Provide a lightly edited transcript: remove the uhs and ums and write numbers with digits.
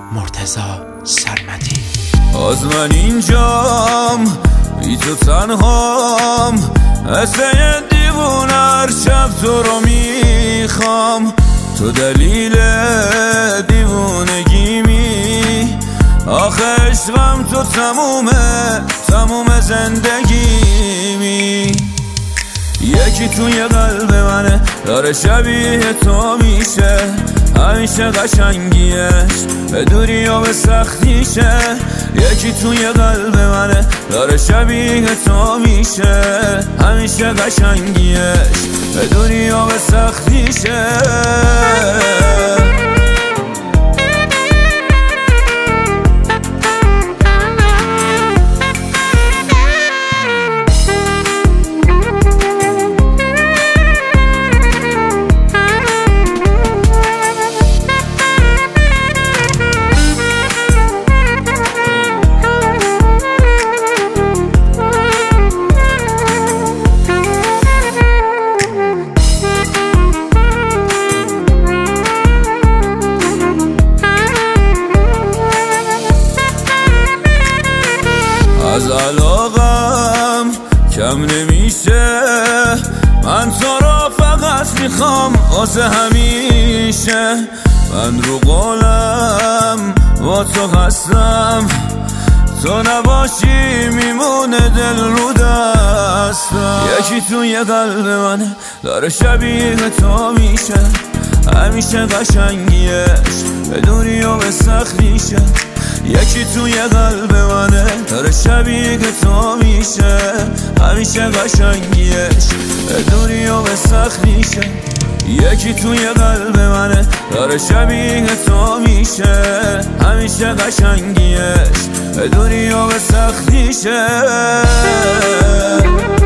مرتضی سرمدی. از من اینجام بی تو تنهام، مثل یه دیوونه هر شب تو رو میخوام. تو دلیل دیوونگیمی، آخه عشقم تو تموم زندگیمی. یکی توی قلب منه داره شبیه تو میشه، همیشه قشنگیش به دوری و به سختیشه. یکی توی قلب منه داره شبیه تو میشه، همیشه قشنگیش به دوری و به سختیشه. از علاقم کم نمیشه، من تو را فقط میخوام واسه همیشه. من رو قولم با تو هستم، تو نباشی میمونه دل رو دستم. یکی توی قلب منه داره شبیه تو میشه، همیشه قشنگیش به دوری و به سختیشه. یکی توی قلب منه داره شبیه تو میشه، همیشه قشنگیش به دوری و به سختیشه. یکی توی قلب منه داره شبیه تو میشه، همیشه قشنگیش به دوری و به سختیشه.